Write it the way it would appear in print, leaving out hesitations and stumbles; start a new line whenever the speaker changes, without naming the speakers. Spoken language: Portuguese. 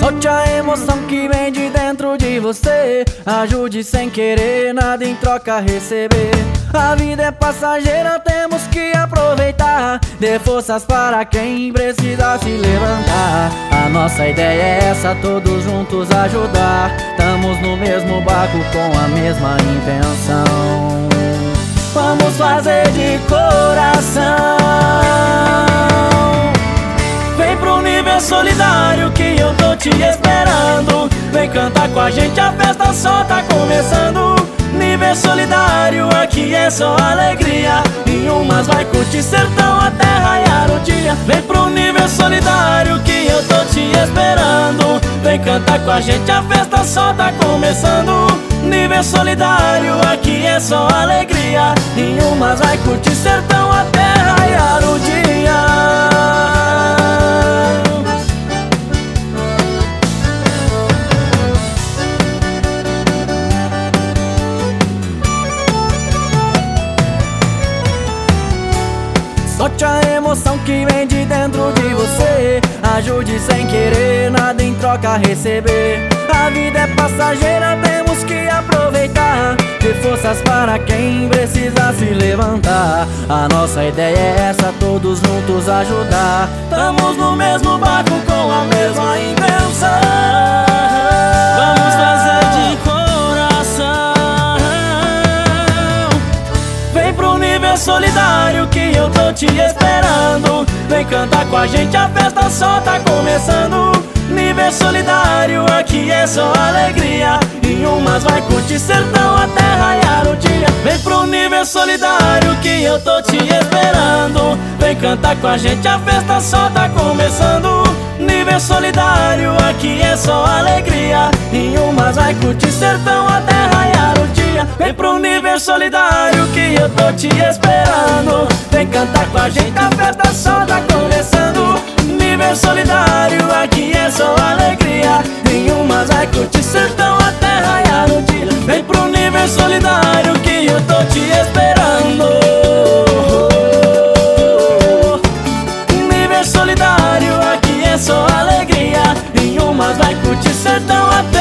Solte a emoção que vem de dentro de você. Ajude sem querer, nada em troca receber. A vida é passageira, temos que aproveitar. Dê forças para quem precisa se levantar. A nossa ideia é essa, todos juntos ajudar. Estamos no mesmo barco com a mesma intenção. Vamos fazer de coração. Vem pro nível solidário que eu tô te esperando. Vem cantar com a gente, a festa só tá começando. Nível solidário, aqui é só alegria. Em umas vai curtir sertão até raiar o dia. Vem pro nível solidário que eu tô te esperando. Vem cantar com a gente, a festa só tá começando. Nível solidário, aqui é só alegria. Em umas vai curtir sertão até raiar o dia. Solte a emoção que vem de dentro de você. Ajude sem querer, nada em troca receber. A vida é passageira, temos que aproveitar. Dê forças para quem precisa se levantar. A nossa ideia é essa, todos juntos ajudar. Estamos no mesmo barco com a mesma intenção. Vamos fazer de coração. Vem pro nível solidário que eu tô te esperando. Vem cantar com a gente, a festa só tá começando. Nível solidário, aqui é só alegria. Em umas vai curtir sertão até raiar o dia. Vem pro nível solidário que eu tô te esperando. Vem cantar com a gente, a festa só tá começando. Nível solidário, aqui é só alegria. Em umas vai curtir sertão até raiar o dia. Vem pro nível solidário que eu tô te esperando. Vem cantar com a gente, a festa só tá começando. Nível solidário, aqui é só alegria. Em umas vai curtir sertão até raiar o dia. Vem pro nível solidário que eu tô te esperando. Nível solidário, aqui é só alegria. Em umas vai curtir sertão até